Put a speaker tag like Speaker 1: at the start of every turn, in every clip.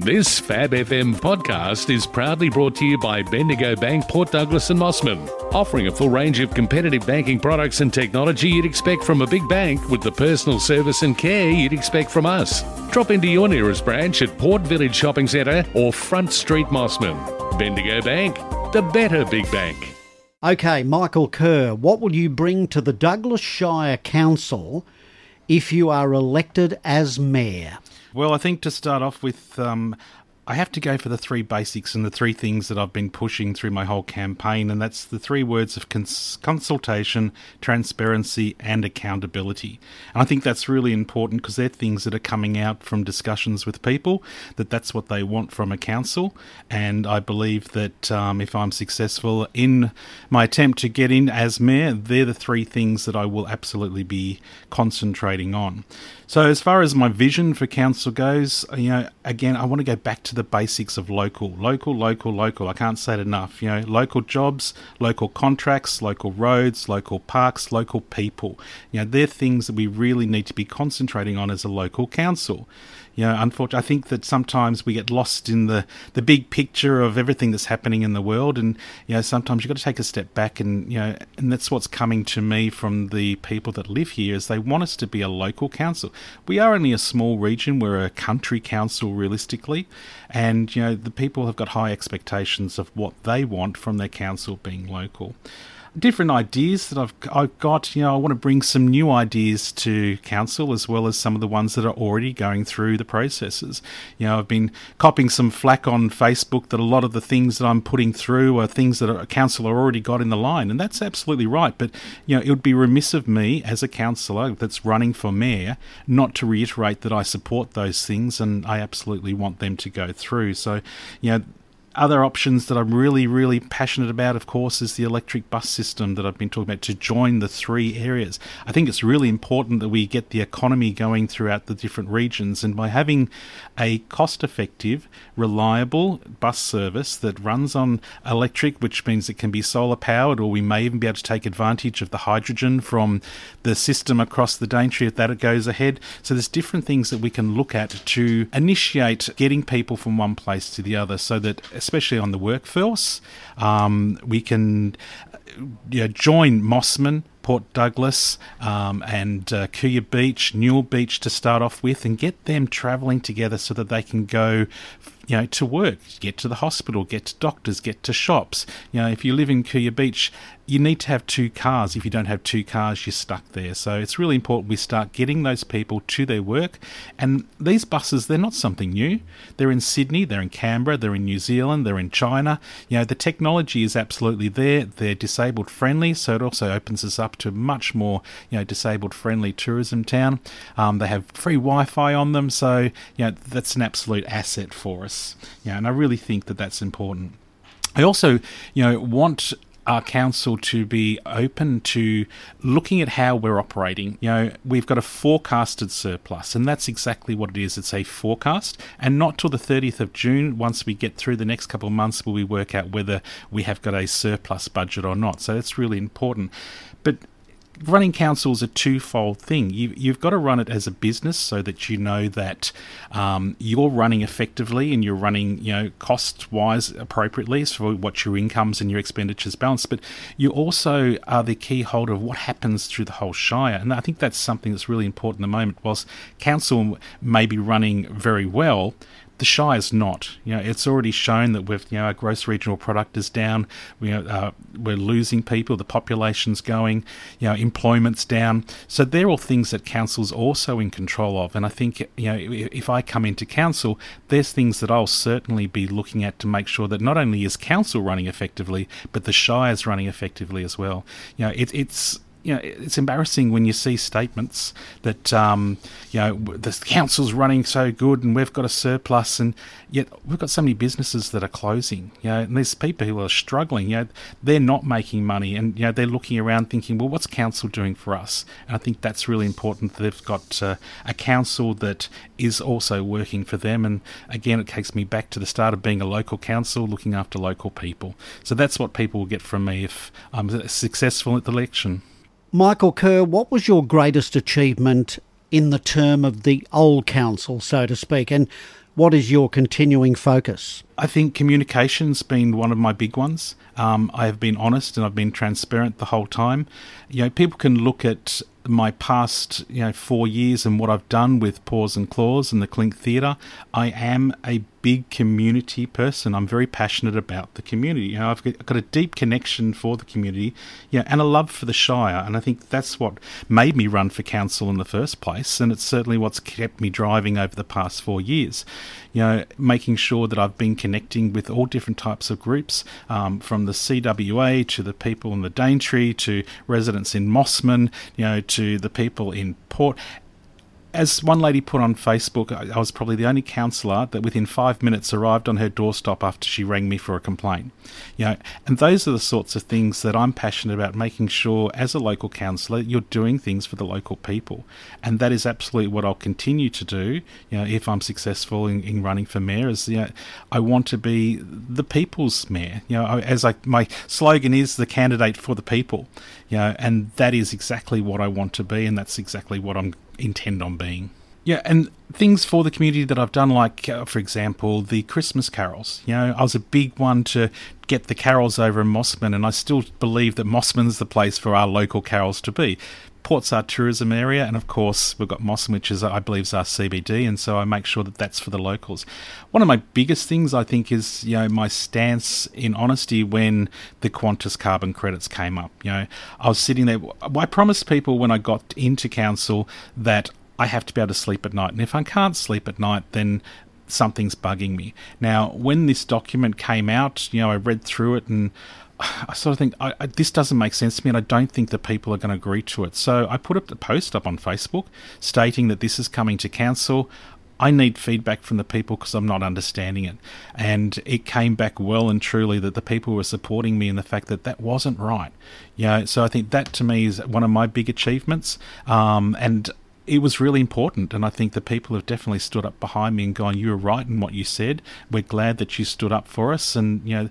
Speaker 1: This Fab FM podcast is proudly brought to you by Bendigo Bank, Port Douglas and Mossman, offering a full range of competitive banking products and technology you'd expect from a big bank with the personal service and care you'd expect from us. Drop into your nearest branch at Port Village Shopping Centre or Front Street Mossman. Bendigo Bank, the better big bank.
Speaker 2: Okay, Michael Kerr, what will you bring to the Douglas Shire Council if you are elected as Mayor?
Speaker 3: Well, I think to start off with, I have to go for the three basics and the three things that I've been pushing through my whole campaign, and that's the three words of consultation, transparency and accountability. And I think that's really important because they're things that are coming out from discussions with people, that's what they want from a council. And I believe that if I'm successful in my attempt to get in as Mayor, they're the three things that I will absolutely be concentrating on. So as far as my vision for council goes, again, I want to go back to the basics of local. I can't say it enough. Local jobs, local contracts, local roads, local parks, local people. They're things that we really need to be concentrating on as a local council. Unfortunately, I think that sometimes we get lost in the big picture of everything that's happening in the world, and sometimes you've got to take a step back, and that's what's coming to me from the people that live here, is they want us to be a local council. We are only a small region; we're a country council realistically, and the people have got high expectations of what they want from their council being local. Different ideas that I've got, I want to bring some new ideas to council as well as some of the ones that are already going through the processes. I've been copping some flack on Facebook that a lot of the things that I'm putting through are things that a councillor already got in the line, and that's absolutely right. But, it would be remiss of me as a councillor that's running for Mayor not to reiterate that I support those things and I absolutely want them to go through. So, other options that I'm really, really passionate about, of course, is the electric bus system that I've been talking about to join the three areas. I think it's really important that we get the economy going throughout the different regions, and by having a cost-effective, reliable bus service that runs on electric, which means it can be solar-powered, or we may even be able to take advantage of the hydrogen from the system across the Daintree if that goes ahead. So there's different things that we can look at to initiate getting people from one place to the other, so that especially on the workforce, we can join Mossman, Port Douglas and Kuya Beach, Newell Beach to start off with, and get them travelling together so that they can go to work, get to the hospital, get to doctors, get to shops. If you live in Kuya Beach, you need to have two cars. If you don't have two cars, you're stuck there. So it's really important we start getting those people to their work. And these buses, they're not something new. They're in Sydney, they're in Canberra, they're in New Zealand, they're in China. The technology is absolutely there. They're disabled friendly, so it also opens us up to much more, disabled friendly tourism town. They have free Wi-Fi on them, so that's an absolute asset for us. And I really think that that's important. I also, want our council to be open to looking at how we're operating. We've got a forecasted surplus, and that's exactly what it is. It's a forecast, and not till the 30th of June, once we get through the next couple of months, will we work out whether we have got a surplus budget or not. So that's really important. But running council is a twofold thing. You've got to run it as a business so that you know that you're running effectively and you're running, cost-wise appropriately for what your incomes and your expenditures balance. But you also are the key holder of what happens through the whole Shire. And I think that's something that's really important at the moment. Whilst council may be running very well, the Shire's not. It's already shown that our gross regional product is down. We're losing people. The population's going. Employment's down. So they're all things that council's also in control of. And I think if I come into council, there's things that I'll certainly be looking at to make sure that not only is council running effectively, but the Shire's running effectively as well. It's embarrassing when you see statements that, the council's running so good and we've got a surplus, and yet we've got so many businesses that are closing, and there's people who are struggling, they're not making money, and, they're looking around thinking, well, what's council doing for us? And I think that's really important that they've got a council that is also working for them. And again, it takes me back to the start of being a local council, looking after local people. So that's what people will get from me if I'm successful at the election.
Speaker 2: Michael Kerr, what was your greatest achievement in the term of the old council, so to speak? And What is your continuing focus?
Speaker 3: I think communication's been one of my big ones. I have been honest and I've been transparent the whole time. People can look at my past 4 years and what I've done with Paws and Claws and the Clink Theatre. I am a big community person. I'm very passionate about the community. I've got a deep connection for the community, and a love for the Shire. And I think that's what made me run for council in the first place. And it's certainly what's kept me driving over the past 4 years. Making sure that I've been connecting with all different types of groups, from the CWA to the people in the Daintree to residents in Mossman, to the people in Port. As one lady put on Facebook, I was probably the only councillor that within 5 minutes arrived on her doorstep after she rang me for a complaint. And those are the sorts of things that I'm passionate about, making sure as a local councillor you're doing things for the local people. And that is absolutely what I'll continue to do, if I'm successful in running for mayor. I want to be the people's mayor. My slogan is the candidate for the people. And that is exactly what I want to be, and that's exactly what I'm intend on being. And things for the community that I've done, like, for example, the Christmas carols. I was a big one to get the carols over in Mossman, and I still believe that Mossman's the place for our local carols to be. Port's our tourism area, and of course we've got Mossman, which is, I believe, is our CBD, and so I make sure that that's for the locals. One of my biggest things, I think, is my stance in honesty when the Qantas carbon credits came up. I was sitting there. I promised people when I got into council that I have to be able to sleep at night, and if I can't sleep at night, then something's bugging me. Now, when this document came out, I read through it and I sort of think, this doesn't make sense to me, and I don't think that people are going to agree to it. So I put a post up on Facebook stating that this is coming to council. I need feedback from the people because I'm not understanding it. And it came back well and truly that the people were supporting me in the fact that that wasn't right. So I think that to me is one of my big achievements. And it was really important, and I think the people have definitely stood up behind me and gone, you were right in what you said. We're glad that you stood up for us, and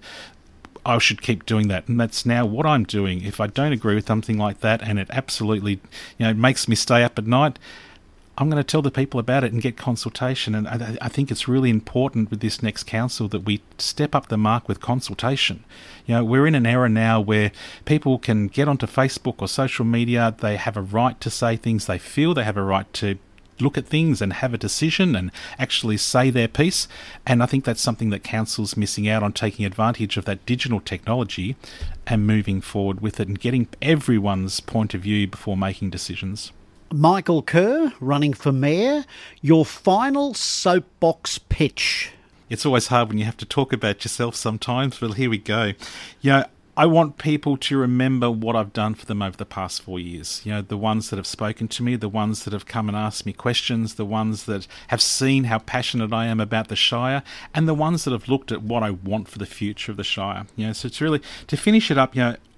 Speaker 3: I should keep doing that. And that's now what I'm doing. If I don't agree with something like that and it absolutely makes me stay up at night, I'm going to tell the people about it and get consultation. And I think it's really important with this next council that we step up the mark with consultation. We're in an era now where people can get onto Facebook or social media. They have a right to say things they feel. They have a right to look at things and have a decision and actually say their piece. And I think that's something that council's missing out on, taking advantage of that digital technology and moving forward with it and getting everyone's point of view before making decisions.
Speaker 2: Michael Kerr, running for mayor, your final soapbox pitch.
Speaker 3: It's always hard when you have to talk about yourself sometimes, but here we go. I want people to remember what I've done for them over the past 4 years. The ones that have spoken to me, the ones that have come and asked me questions, the ones that have seen how passionate I am about the Shire, and the ones that have looked at what I want for the future of the Shire. So it's really, to finish it up,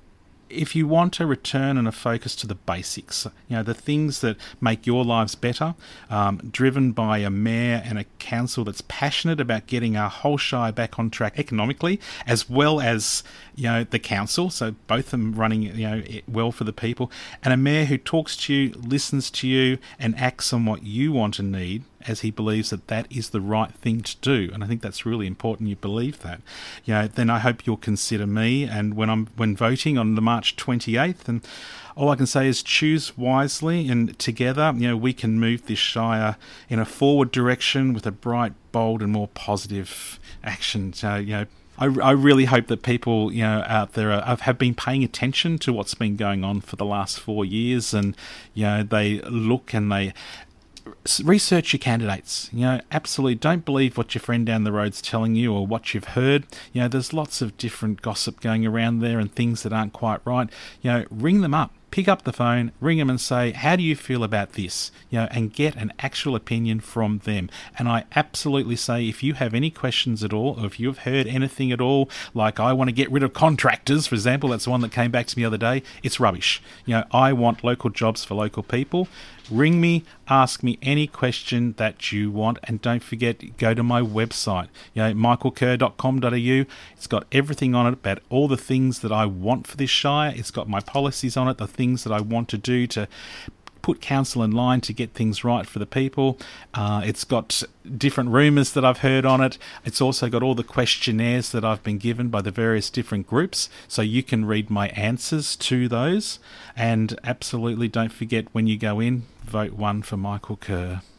Speaker 3: if you want a return and a focus to the basics, the things that make your lives better, driven by a mayor and a council that's passionate about getting our whole Shire back on track economically, as well as, the council, so both of them running, well for the people, and a mayor who talks to you, listens to you, and acts on what you want and need, as he believes that that is the right thing to do. And I think that's really important you believe that. Then I hope you'll consider me, and when voting on the March 28th, and all I can say is choose wisely, and together, we can move this Shire in a forward direction with a bright, bold and more positive action. So, I really hope that people, out there have been paying attention to what's been going on for the last 4 years, and, they look and they research your candidates. Absolutely don't believe what your friend down the road's telling you or what you've heard. There's lots of different gossip going around there and things that aren't quite right. Ring them up. Pick up the phone, ring them and say, how do you feel about this? And get an actual opinion from them. And I absolutely say, if you have any questions at all, or if you've heard anything at all, like I want to get rid of contractors, for example, that's the one that came back to me the other day, it's rubbish. I want local jobs for local people. Ring me, ask me any question that you want, and don't forget, go to my website, michaelkerr.com.au. It's got everything on it about all the things that I want for this Shire. It's got my policies on it, the things that I want to do to put council in line to get things right for the people. It's got different rumours that I've heard on it. It's also got all the questionnaires that I've been given by the various different groups, so you can read my answers to those. And absolutely don't forget, when you go in, vote 1 for Michael Kerr.